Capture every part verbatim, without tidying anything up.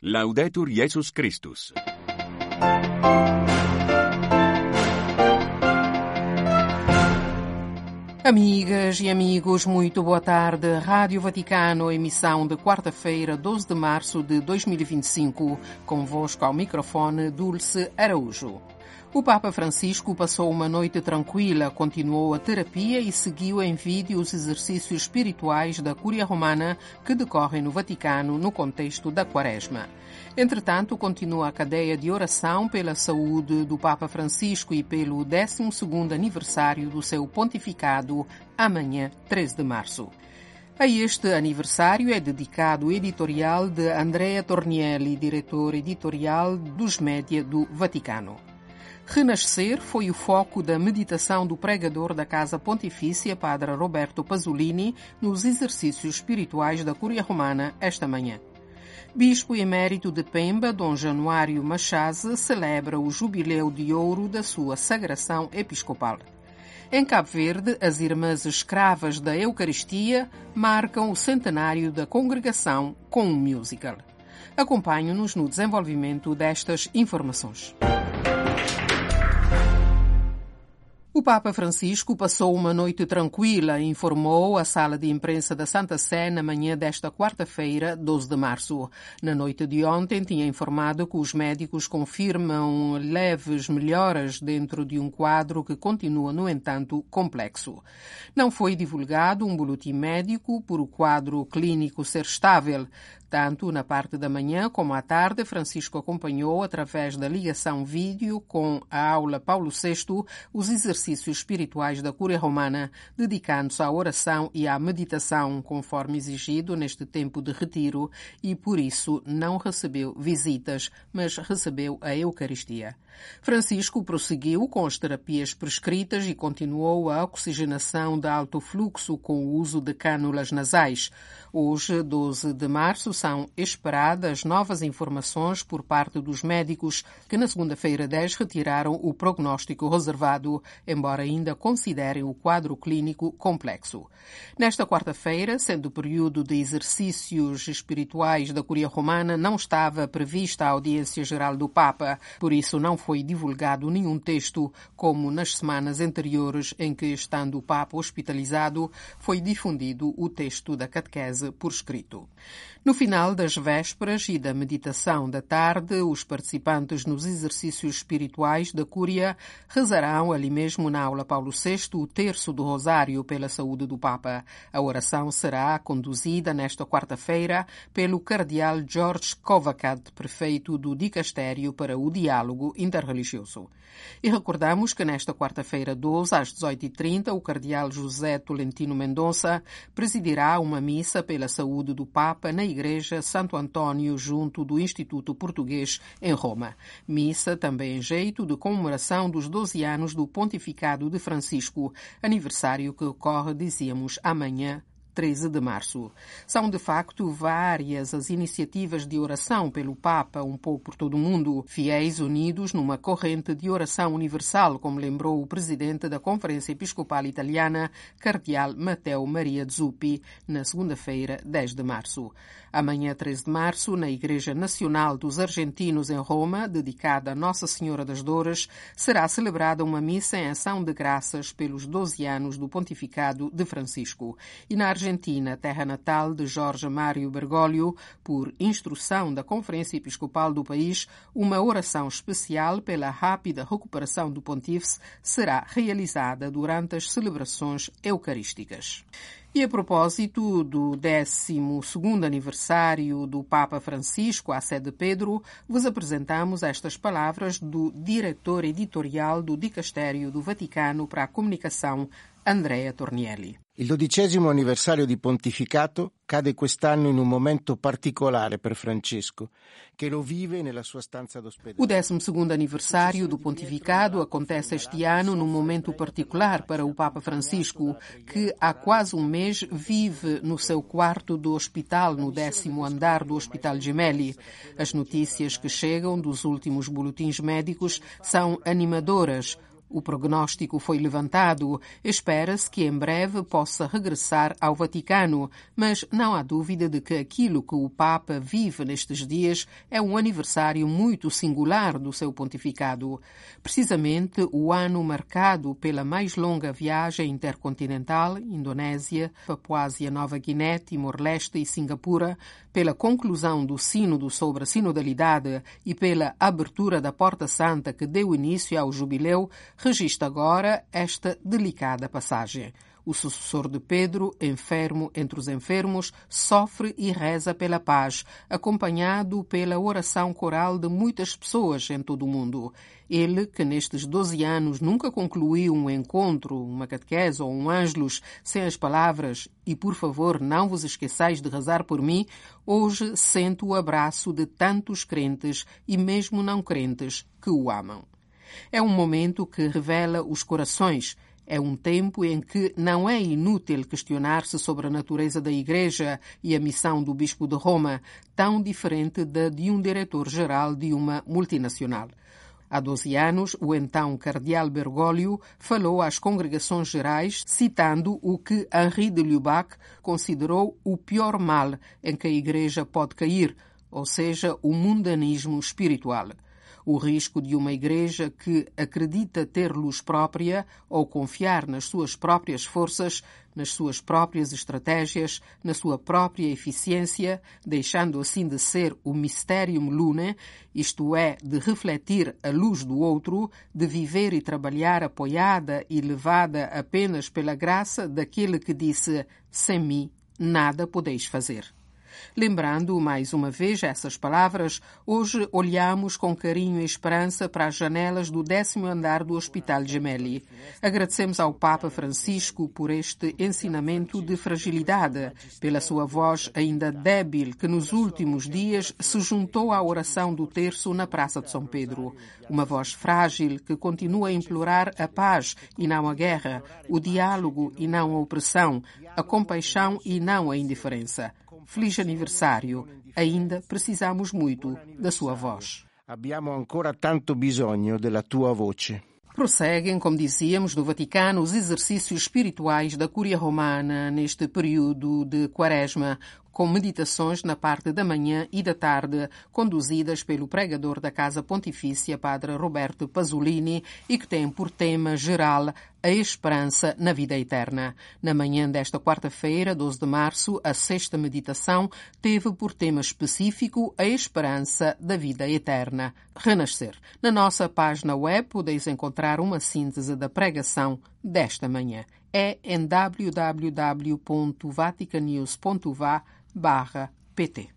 Laudetur Jesus Christus. Amigas e amigos, muito boa tarde. Rádio Vaticano, emissão de quarta-feira, doze de março de dois mil e vinte e cinco. Convosco ao microfone, Dulce Araújo. O Papa Francisco passou uma noite tranquila, continuou a terapia e seguiu em vídeo os exercícios espirituais da Cúria Romana que decorrem no Vaticano no contexto da Quaresma. Entretanto, continua a cadeia de oração pela saúde do Papa Francisco e pelo décimo segundo aniversário do seu pontificado, amanhã, treze de março. A este aniversário é dedicado o editorial de Andrea Tornielli, diretor editorial dos média do Vaticano. Renascer foi o foco da meditação do pregador da Casa Pontifícia, Padre Roberto Pasolini, nos exercícios espirituais da Cúria Romana esta manhã. Bispo emérito de Pemba, Dom Januário Machase, celebra o jubileu de ouro da sua sagração episcopal. Em Cabo Verde, as Irmãs Escravas da Eucaristia marcam o centenário da congregação com um musical. Acompanhe-nos no desenvolvimento destas informações. O Papa Francisco passou uma noite tranquila, informou a sala de imprensa da Santa Sé na manhã desta quarta-feira, doze de março. Na noite de ontem, tinha informado que os médicos confirmam leves melhoras dentro de um quadro que continua, no entanto, complexo. Não foi divulgado um boletim médico por o quadro clínico ser estável. Tanto na parte da manhã como à tarde, Francisco acompanhou, através da ligação vídeo com a aula Paulo sexto, os exercícios espirituais da Cúria Romana, dedicando-se à oração e à meditação, conforme exigido neste tempo de retiro, e por isso não recebeu visitas, mas recebeu a Eucaristia. Francisco prosseguiu com as terapias prescritas e continuou a oxigenação de alto fluxo com o uso de cânulas nasais. Hoje, doze de março, são esperadas novas informações por parte dos médicos que na segunda-feira dez retiraram o prognóstico reservado, embora ainda considerem o quadro clínico complexo. Nesta quarta-feira, sendo o período de exercícios espirituais da Cúria Romana, não estava prevista a audiência geral do Papa, por isso não foi divulgado nenhum texto, como nas semanas anteriores em que, estando o Papa hospitalizado, foi difundido o texto da catequese por escrito. No final das vésperas e da meditação da tarde, os participantes nos exercícios espirituais da Cúria rezarão ali mesmo na aula Paulo sexto o terço do Rosário pela saúde do Papa. A oração será conduzida nesta quarta-feira pelo cardeal George Kovacat, prefeito do Dicastério para o Diálogo Interreligioso. E recordamos que nesta quarta-feira doze, às dezoito e trinta, o cardeal José Tolentino Mendonça presidirá uma missa pela saúde do Papa na Igreja Santo Antônio, junto do Instituto Português em Roma. Missa também em jeito de comemoração dos doze anos do pontificado de Francisco, aniversário que ocorre, dizíamos, amanhã, treze de março. São, de facto, várias as iniciativas de oração pelo Papa, um pouco por todo o mundo, fiéis unidos numa corrente de oração universal, como lembrou o presidente da Conferência Episcopal Italiana, cardeal Matteo Maria Zuppi, na segunda-feira, dez de março. Amanhã, treze de março, na Igreja Nacional dos Argentinos em Roma, dedicada a Nossa Senhora das Dores, será celebrada uma missa em ação de graças pelos doze anos do pontificado de Francisco. E na Argentina, terra natal de Jorge Mário Bergoglio, por instrução da Conferência Episcopal do país, uma oração especial pela rápida recuperação do pontífice será realizada durante as celebrações eucarísticas. E a propósito do décimo segundo aniversário do Papa Francisco à Sé de Pedro, vos apresentamos estas palavras do diretor editorial do Dicastério do Vaticano para a Comunicação, Andrea Tornielli. Il dodicesimo anniversario di pontificato cade quest'anno in un momento particolare per Francesco, che lo vive nella sua stanza d'ospedale. O décimo segundo aniversário do pontificado acontece este ano num momento particular para o Papa Francisco, que há quase um mês vive no seu quarto do hospital, no décimo andar do Hospital Gemelli. As notícias que chegam dos últimos boletins médicos são animadoras. O prognóstico foi levantado. Espera-se que em breve possa regressar ao Vaticano, mas não há dúvida de que aquilo que o Papa vive nestes dias é um aniversário muito singular do seu pontificado. Precisamente o ano marcado pela mais longa viagem intercontinental, Indonésia, Papuásia Nova Guiné, Timor-Leste e Singapura, pela conclusão do Sínodo sobre a Sinodalidade e pela abertura da Porta Santa que deu início ao jubileu, registra agora esta delicada passagem. O sucessor de Pedro, enfermo entre os enfermos, sofre e reza pela paz, acompanhado pela oração coral de muitas pessoas em todo o mundo. Ele, que nestes doze anos nunca concluiu um encontro, uma catequese ou um ângelus sem as palavras "e por favor não vos esqueçais de rezar por mim", hoje sente o abraço de tantos crentes e mesmo não crentes que o amam. É um momento que revela os corações. É um tempo em que não é inútil questionar-se sobre a natureza da Igreja e a missão do Bispo de Roma, tão diferente da de um diretor-geral de uma multinacional. Há doze anos, o então cardeal Bergoglio falou às congregações gerais, citando o que Henri de Lubac considerou o pior mal em que a Igreja pode cair, ou seja, o mundanismo espiritual. O risco de uma igreja que acredita ter luz própria ou confiar nas suas próprias forças, nas suas próprias estratégias, na sua própria eficiência, deixando assim de ser o mysterium lunae, isto é, de refletir a luz do outro, de viver e trabalhar apoiada e levada apenas pela graça daquele que disse: sem mim nada podeis fazer. Lembrando mais uma vez essas palavras, hoje olhamos com carinho e esperança para as janelas do décimo andar do Hospital Gemelli. Agradecemos ao Papa Francisco por este ensinamento de fragilidade, pela sua voz ainda débil que nos últimos dias se juntou à oração do terço na Praça de São Pedro. Uma voz frágil que continua a implorar a paz e não a guerra, o diálogo e não a opressão, a compaixão e não a indiferença. Feliz aniversário. Ainda precisamos muito da sua voz. Abbiamo ancora tanto bisogno della tua voce. Prosseguem, como dizíamos, no Vaticano, os exercícios espirituais da Cúria Romana neste período de Quaresma, com meditações na parte da manhã e da tarde, conduzidas pelo pregador da Casa Pontifícia, Padre Roberto Pasolini, e que tem por tema geral a esperança na vida eterna. Na manhã desta quarta-feira, doze de março, a sexta meditação teve por tema específico a esperança da vida eterna, renascer. Na nossa página web podeis encontrar uma síntese da pregação desta manhã. É em w w w ponto vaticanews ponto v a barra p t.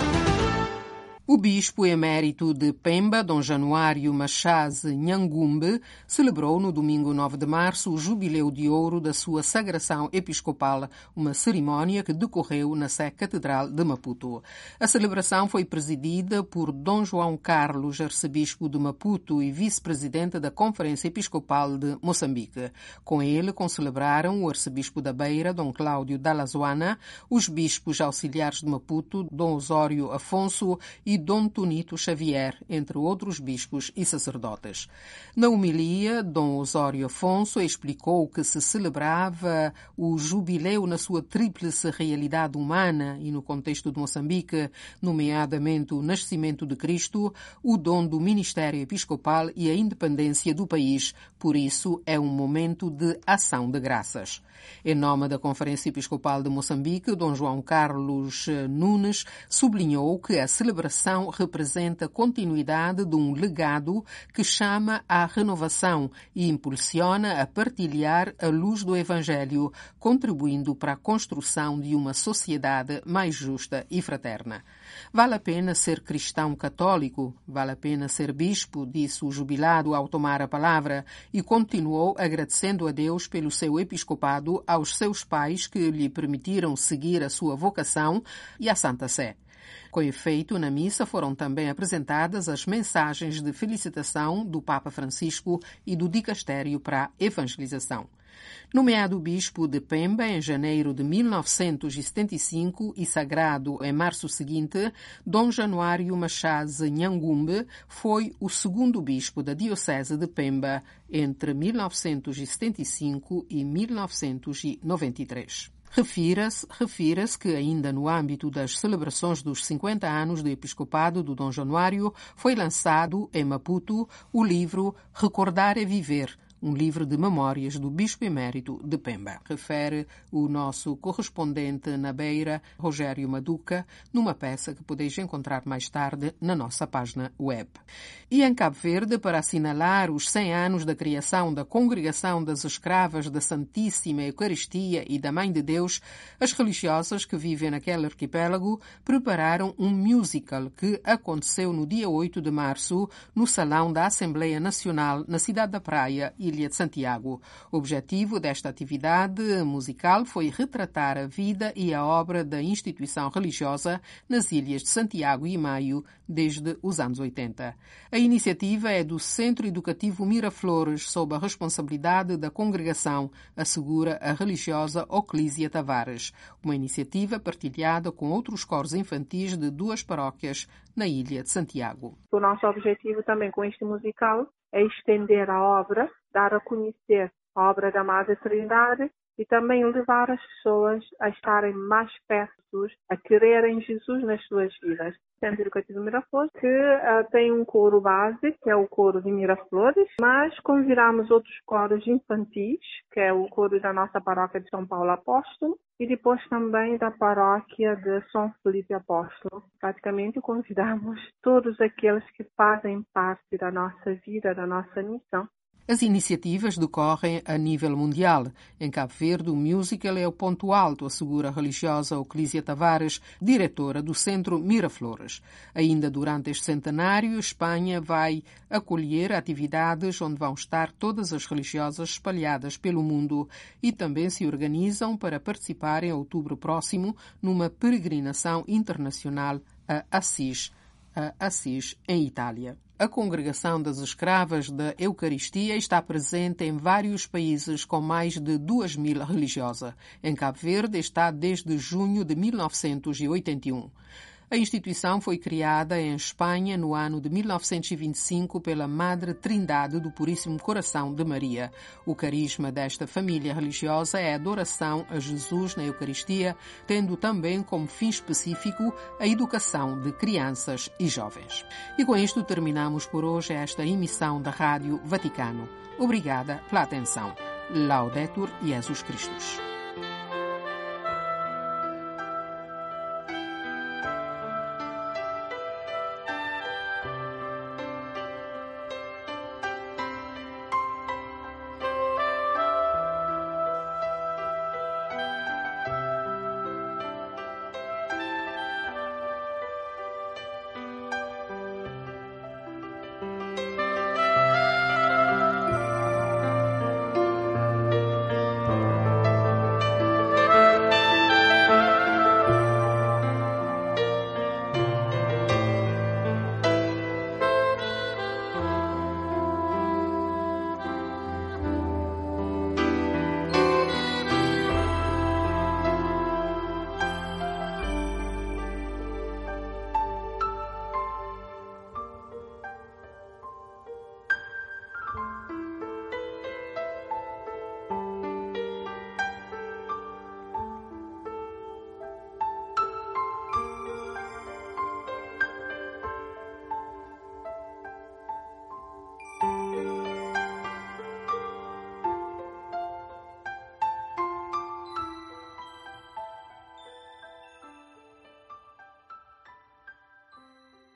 O bispo emérito de Pemba, Dom Januário Machaze Nhangumbe, celebrou no domingo nove de março o jubileu de ouro da sua sagração episcopal, uma cerimónia que decorreu na Sé Catedral de Maputo. A celebração foi presidida por Dom João Carlos, arcebispo de Maputo e vice-presidente da Conferência Episcopal de Moçambique. Com ele concelebraram o arcebispo da Beira, Dom Cláudio Dalazoana, os bispos auxiliares de Maputo, Dom Osório Afonso e Dom Tonito Xavier, entre outros bispos e sacerdotes. Na homilia, Dom Osório Afonso explicou que se celebrava o jubileu na sua tríplice realidade humana e no contexto de Moçambique, nomeadamente o nascimento de Cristo, o dom do ministério episcopal e a independência do país. Por isso, é um momento de ação de graças. Em nome da Conferência Episcopal de Moçambique, Dom João Carlos Nunes sublinhou que a celebração representa a continuidade de um legado que chama à renovação e impulsiona a partilhar a luz do Evangelho, contribuindo para a construção de uma sociedade mais justa e fraterna. Vale a pena ser cristão católico, vale a pena ser bispo, disse o jubilado ao tomar a palavra, e continuou agradecendo a Deus pelo seu episcopado, aos seus pais que lhe permitiram seguir a sua vocação e à Santa Sé. Com efeito, na missa foram também apresentadas as mensagens de felicitação do Papa Francisco e do Dicastério para a Evangelização. Nomeado bispo de Pemba em janeiro de mil novecentos e setenta e cinco e sagrado em março seguinte, Dom Januário Machase Nhangumbe foi o segundo bispo da diocese de Pemba entre mil novecentos e setenta e cinco e mil novecentos e noventa e três. Refira-se, refira-se que ainda no âmbito das celebrações dos cinquenta anos do episcopado do Dom Januário foi lançado em Maputo o livro Recordar é Viver, um livro de memórias do Bispo Emérito de Pemba. Refere o nosso correspondente na Beira, Rogério Maduca, numa peça que podeis encontrar mais tarde na nossa página web. E em Cabo Verde, para assinalar os cem anos da criação da Congregação das Escravas da Santíssima Eucaristia e da Mãe de Deus, as religiosas que vivem naquele arquipélago prepararam um musical que aconteceu no dia oito de março no Salão da Assembleia Nacional na cidade da Praia, Ilha de Santiago. O objetivo desta atividade musical foi retratar a vida e a obra da instituição religiosa nas ilhas de Santiago e Maio desde os anos oitenta. A iniciativa é do Centro Educativo Miraflores, sob a responsabilidade da congregação, assegura a religiosa Oclísia Tavares, uma iniciativa partilhada com outros coros infantis de duas paróquias na Ilha de Santiago. O nosso objetivo também com este musical é estender a obra, dar a conhecer a obra da Madre Trindade e também levar as pessoas a estarem mais perto, a quererem Jesus nas suas vidas. Centro Educativo Miraflores, que uh, tem um coro base, que é o coro de Miraflores, mas convidamos outros coros infantis, que é o coro da nossa paróquia de São Paulo Apóstolo, e depois também da paróquia de São Felipe Apóstolo. Praticamente convidamos todos aqueles que fazem parte da nossa vida, da nossa missão. As iniciativas decorrem a nível mundial. Em Cabo Verde, o musical é o ponto alto, assegura a religiosa Oclísia Tavares, diretora do Centro Miraflores. Ainda durante este centenário, Espanha vai acolher atividades onde vão estar todas as religiosas espalhadas pelo mundo e também se organizam para participar em outubro próximo numa peregrinação internacional a Assis, a Assis, em Itália. A Congregação das Escravas da Eucaristia está presente em vários países com mais de duas mil religiosas. Em Cabo Verde está desde junho de mil novecentos e oitenta e um. A instituição foi criada em Espanha no ano de mil novecentos e vinte e cinco pela Madre Trindade do Puríssimo Coração de Maria. O carisma desta família religiosa é a adoração a Jesus na Eucaristia, tendo também como fim específico a educação de crianças e jovens. E com isto terminamos por hoje esta emissão da Rádio Vaticano. Obrigada pela atenção. Laudetur Jesus Christus.